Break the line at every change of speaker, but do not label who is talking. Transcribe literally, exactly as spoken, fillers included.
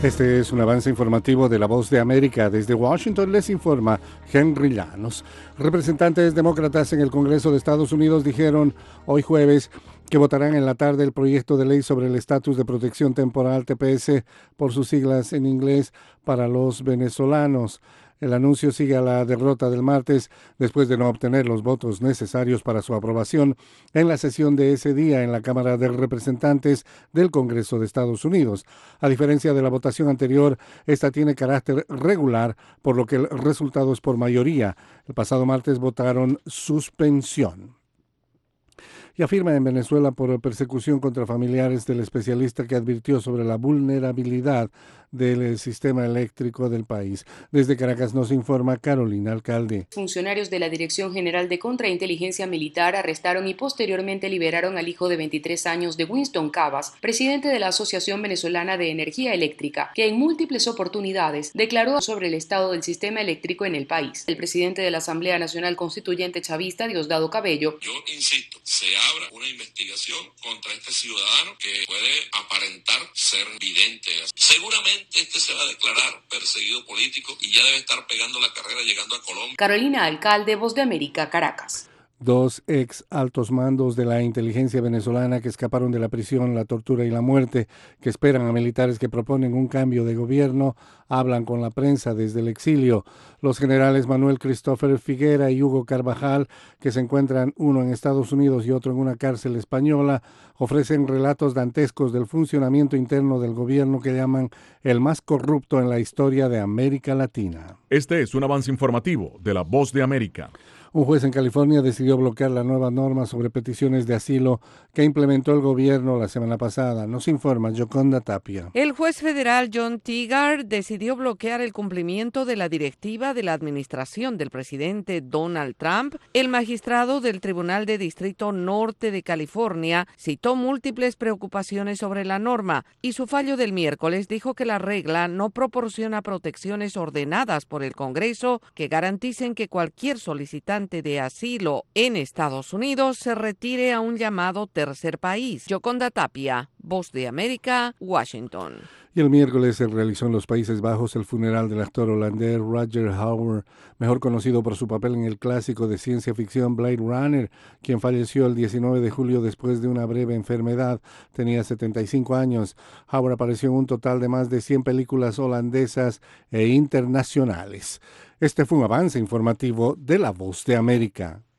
Este es un avance informativo de La Voz de América. Desde Washington les informa Henry Llanos. Representantes demócratas en el Congreso de Estados Unidos dijeron hoy jueves que votarán en la tarde el proyecto de ley sobre el estatus de protección temporal T P S, por sus siglas en inglés, para los venezolanos. El anuncio sigue a la derrota del martes después de no obtener los votos necesarios para su aprobación en la sesión de ese día en la Cámara de Representantes del Congreso de Estados Unidos. A diferencia de la votación anterior, esta tiene carácter regular, por lo que el resultado es por mayoría. El pasado martes votaron suspensión. Y afirma en Venezuela por persecución contra familiares del especialista que advirtió sobre la vulnerabilidad del sistema eléctrico del país. Desde Caracas nos informa Carolina Alcalde.
Funcionarios de la Dirección General de Contrainteligencia Militar arrestaron y posteriormente liberaron al hijo de veintitrés años de Winston Cabas, presidente de la Asociación Venezolana de Energía Eléctrica, que en múltiples oportunidades declaró sobre el estado del sistema eléctrico en el país. El presidente de la Asamblea Nacional Constituyente chavista, Diosdado Cabello,
yo insisto, se abra una investigación contra este ciudadano que puede aparentar ser vidente. Seguramente este se va a declarar perseguido político y ya debe estar pegando la carrera llegando a Colombia.
Carolina Alcalde, Voz de América, Caracas.
Dos ex altos mandos de la inteligencia venezolana que escaparon de la prisión, la tortura y la muerte, que esperan a militares que proponen un cambio de gobierno, hablan con la prensa desde el exilio. Los generales Manuel Christopher Figuera y Hugo Carvajal, que se encuentran uno en Estados Unidos y otro en una cárcel española, ofrecen relatos dantescos del funcionamiento interno del gobierno que llaman el más corrupto en la historia de América Latina.
Este es un avance informativo de La Voz de América.
Un juez en California decidió bloquear la nueva norma sobre peticiones de asilo que implementó el gobierno la semana pasada. Nos informa Yoconda Tapia.
El juez federal John Tigar decidió bloquear el cumplimiento de la directiva de la administración del presidente Donald Trump. El magistrado del Tribunal de Distrito Norte de California citó múltiples preocupaciones sobre la norma y su fallo del miércoles dijo que la regla no proporciona protecciones ordenadas por el Congreso que garanticen que cualquier solicitante de asilo en Estados Unidos se retire a un llamado tercer país. Yoconda Tapia, Voz de América, Washington.
Y el miércoles se realizó en los Países Bajos el funeral del actor holandés Roger Hauer, mejor conocido por su papel en el clásico de ciencia ficción Blade Runner, quien falleció el diecinueve de julio después de una breve enfermedad. Tenía setenta y cinco años. Hauer apareció en un total de más de cien películas holandesas e internacionales. Este fue un avance informativo de La Voz de América.